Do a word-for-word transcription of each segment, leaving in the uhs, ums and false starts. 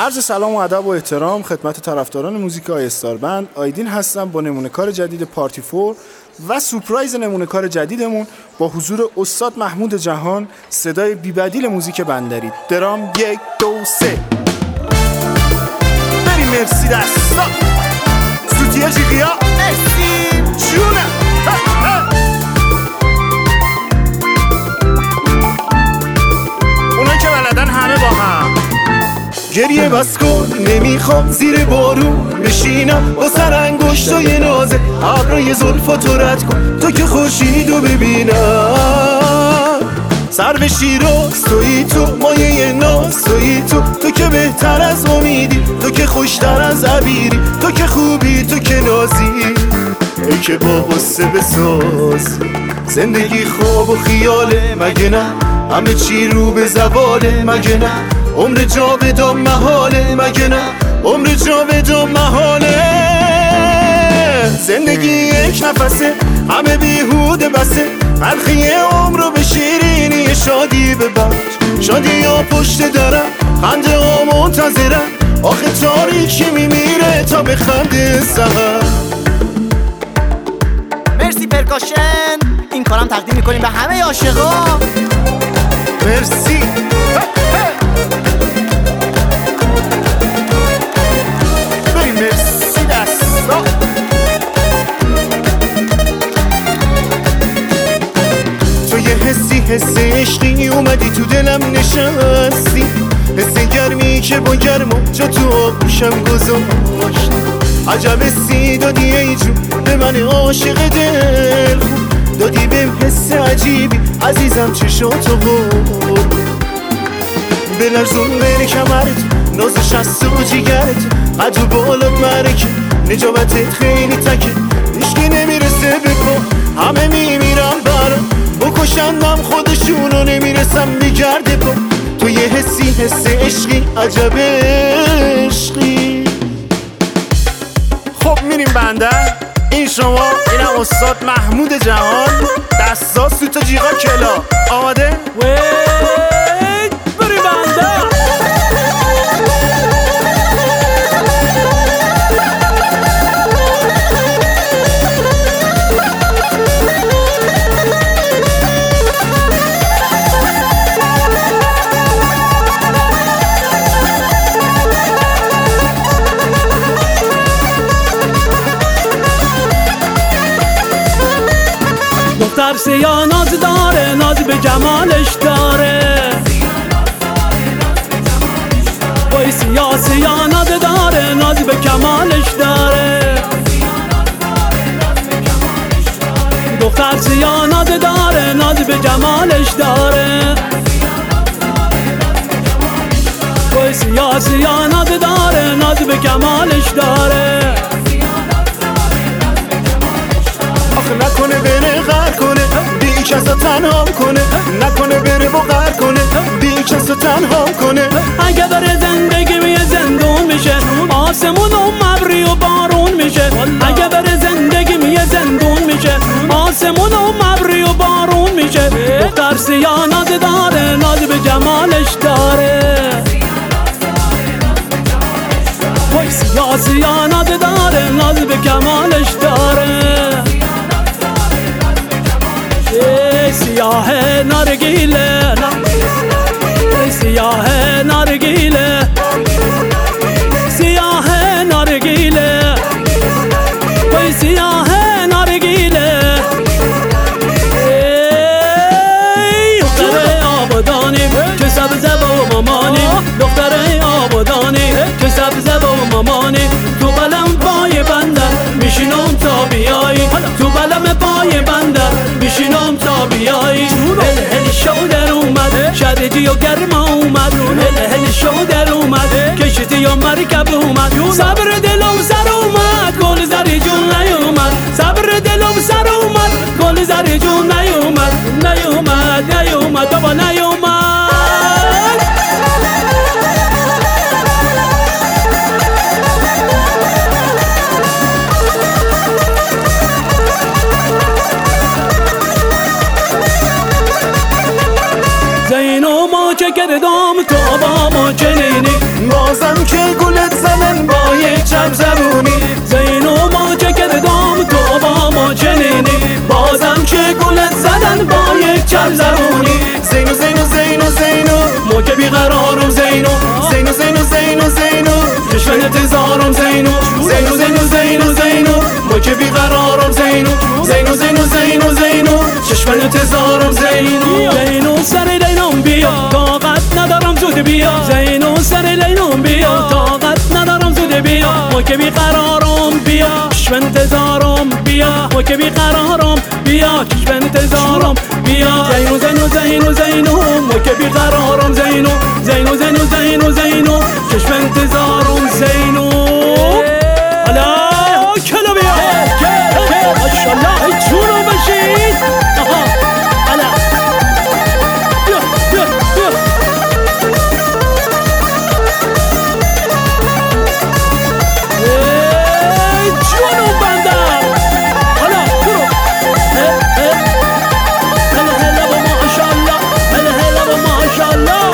عرض سلام و ادب و احترام خدمت طرفداران موزیک آیستار بند. آیدین هستم با نمونه کار جدید پارتی فور و سورپرایز نمونه کار جدیدمون با حضور استاد محمود جهان، صدای بی‌بدیل موزیک بندری. درام یک دو سه بری مرسی دستا سوتیه جیغیا مرسی جونه اونایی که بلدن همه با هم. گریه بس کن نمیخوام زیر بارون بشینم با سر انگشتای نازه ابرای زلفاتو رد کن تو که خورشیدو ببینم. سر به شیراز تویی تو، مایه ناز تویی تو، تو که بهتر از امیدی، تو که خوشتر از عبیری، تو که خوبی، تو که نازی، ای که با غصه بساز. زندگی خواب و خیاله مگه نه، همه چی رو به زواله مگه نه، عمر جاودان محاله مگه نه، عمر جاودان محاله. زندگی یک نفسه همه بیهوده بسه، تلخی عمر رو به شیرینی شادی ببخش. شادی ها پشت درم، خنده ها منتظرم، آخه تاریکی میمیره تا به خنده سحر. مرسی پرکاشن، این کارم تقدیم میکنیم به همه عاشقا. مرسی بریم مرسی دستا. تو یه حسی حس عشقی اومدی تو دلم نشستی، حس گرمی که با گرما جا تو آغوشم گذاشت. عجب حسی دادی ای جون به من عاشق دل خون، دادی بهم حس عجیبی عزیزم چشاتو برد. بلرزون بین کمرت ناز شست و جیگرت، قد و بالات مرکه نجابتت خیلی تکه، هیچکی نمیرسه به پا همه میمیرم برم، بکشندم خودشونو نمیرسم میگرده پا. تو یه حسی حس عشقی عجب عشقی. خب میریم بندر، این شما، اینم استاد محمود جهان، دستا سوتا جیغا کلا. آماده؟ وید بری بندر. دختر سیاه ناز داره، ناز به جمالش داره. وای سیاه سیاه ناز داره، ناز به کمالش داره. دختر سیاه ناز داره، ناز به جمالش داره. وای سیاه سیاه ناز داره، ناز به کمالش داره. آخه نکنه بره غر کنه، بی کسا تنها کنه، نکنه بره با غر کنه، بی کسا تنها کنه. اگه بره زندگی می زندون میشه، آسمون و ابری و بارون میشه. اگه بره زندگی می زندون میشه، آسمون و ابری و بارون میشه. دختر سیاه ناز داره، ناز به جمالش داره. وای سیاه سیاه ناز داره، ناز به کمالش داره. سیاه نارگیله، سیاه نارگیله، سیاه نارگیله، وای سیاه نارگیله. دختر آبادانی که سبزه با مامانی، دختر آبادانی که سبزه با مامانی. تو بلم پای بندر میشینم تا بیایی، تو بلم پای بندر میشینم تا بیایی. هل هل شو در اومد، شدیدی و گرما اومد. هل هل شو در اومد، کشتی و مرکب اومد. صبر دلم سر اومد، گل زری جون نیومد. صبر دلم سر اومد، گل زری جون نیومد. نیومد نیومد بابا نیومد. بازم بازم که گولت زدن با یک چند زبونی. زینو ما چه کردم تو با ما چنینی، بازم که گولت زدن با یک چند زبونی. زینو زینو زینو زینو ما که بیقرارم زینو، زینو زینو زینو زینو چشم انتظارم زینو، زینو زینو زینو زینو ما که بیقرارم زینو، زینو زینو زینو زینو چشم انتظارم زینو. زینو سر لینم بیا طاقت ندارم زود بیا، زینو سر لینم بیا طاقت ندارم زود بیا. ما که بیقرارم بیا چشم انتظارم بیا، ما که بیقرارم بیا چشم انتظارم بیا. زینو زینو زینو زینو ما که بیقرارم زینو، زینو زینو زینو زینو چشم انتظارم زینو. حالا کلا بیا ماشاءالله ای جونو بشید. آها حالا بیا بیا بیا ای جونو بندم. حالا برو هلا هلا با ماشاءالله، هلا هلا با ماشاءالله.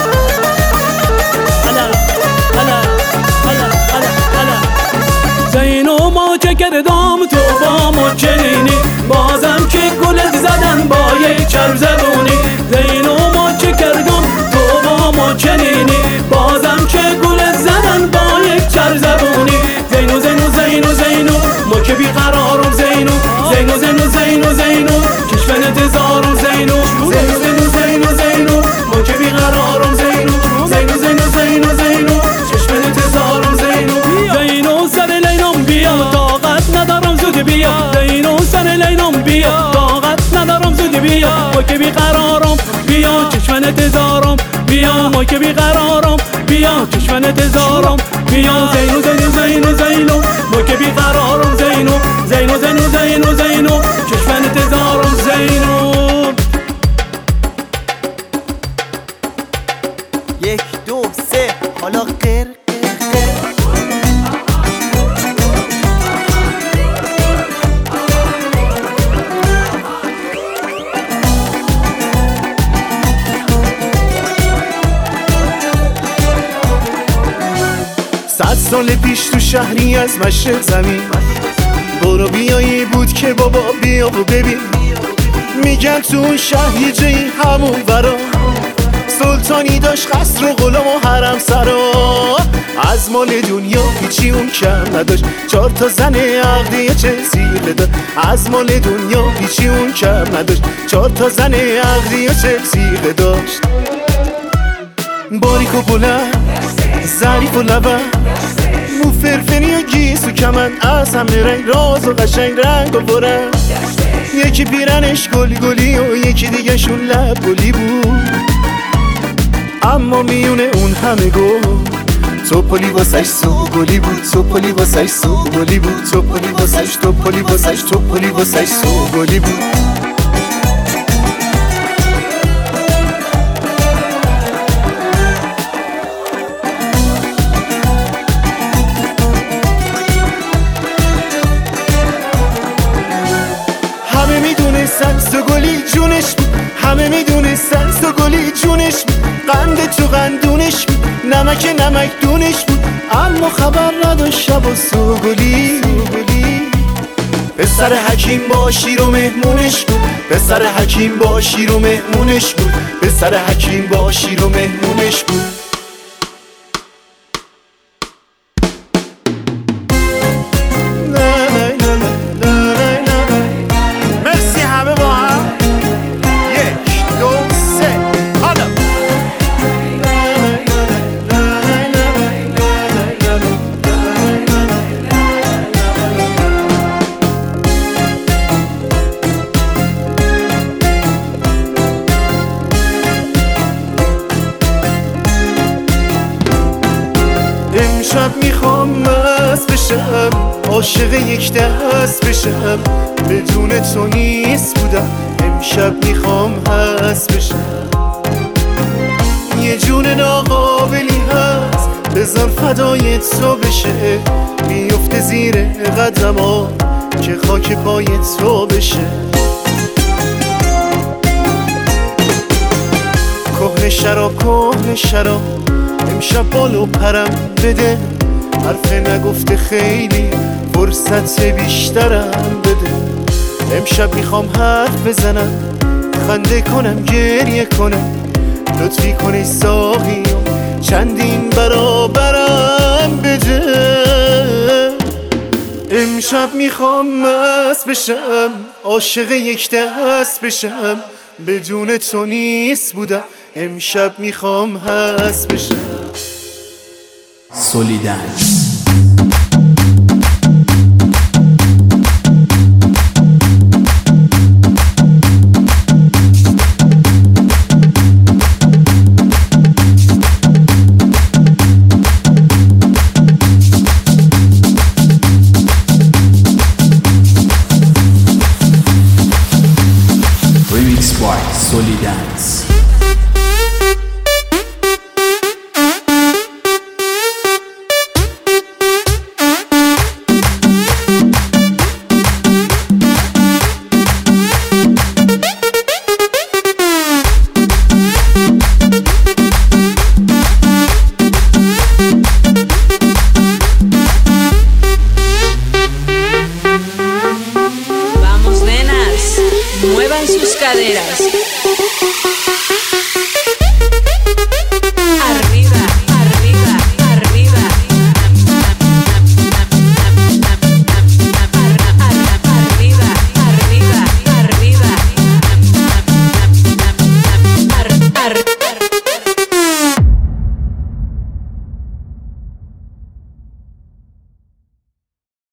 هلا هلا هلا هلا هلا زینو ما چه کردم تو با ما چنینی، بازم که گولت زدن با یک چرب زبونی. زینو ما چه کردم تو با ما چنینی، بازم که گولت زدن با یک چرب زبونی. زینو زینو زینو زینو ما که بیقرارم زینو، زینو زینو زینو زینو چشم انتظارم زینو، زینو زینو زینو زینو ما که بیقرارم زینو، زینو زینو زینو زینو چشم انتظارم زینو. زینو سر لینم بیا طاقت ندارم زود بیا، زینو سر لینم بیا طاقت ندارم زود بیا. ما که بیقرارم بیا چشم انتظارم بیا، ما که بیقرارم بیا چشم انتظارم بیا. زینو زینو زینو زینو ما که بیقرارم زینو، زینو زینو زینو زینو چشم انتظارم زینو. یک دو سه حالا قر صد سال پیش تو شهری از مشرق زمین، برو بیایی بود که بابا بیا و ببین. میگن تو اون شهر یه جایی همون ورا سلطانی داشت قصر و غلام و حرم سرا. از مال دنیا هیچی اون کم نداشت، چهار تا زن عقدی چه سیغه داشت. از مال دنیا هیچی اون کم نداشت، چهار تا زن عقدی چه سیغه داشت. باریک و بلند ظریف و لبن، مو فرفنی و گیس و کمن، از همه رنگ راز و قشنگ رنگ و برن. یکی پیرنش گلی گلی و یکی دیگه شون لب گلی بود، اما میونه اون همه گل تو پلی واسش سو گلی بود، تو پلی واسش سو گلی بود، تو پلی واسش تو پلی واسش تو پلی واسش سو گلی بود. همه میدونستن سوگلی جونش بود، همه میدونستن سوگلی جونش بود. قند تو قندونش بود، نمک نمک دونش بود، اما خبر نداشت شب و سوگلی. پسر حکیم با شیر و مهمونش بود، پسر حکیم با شیر و مهمونش بود، پسر حکیم با شیر و مهمونش بود. امشب میخوام مست بشم، عاشق یک دست بشم، بدون تو نیست بودم. امشب میخوام هست بشم، یه جون ناقابلی هست، بذار فدای تو بشه، بیفته زیر قدما که خاک پای تو بشه. کهنه شراب کهنه شراب امشب بالو پرم بده، حرف نگفته خیلی فرصت بیشترم بده. امشب میخوام حرف بزنم، خنده کنم، گریه کنم، لطفی کنی ساقی چندین برابرم بده. امشب میخوام مست بشم، عاشق یک دست بشم، بدون تو نیست بودم، امشب میخوام هست بشم. سولیدنس. Remix by Solidance. Muevan sus caderas.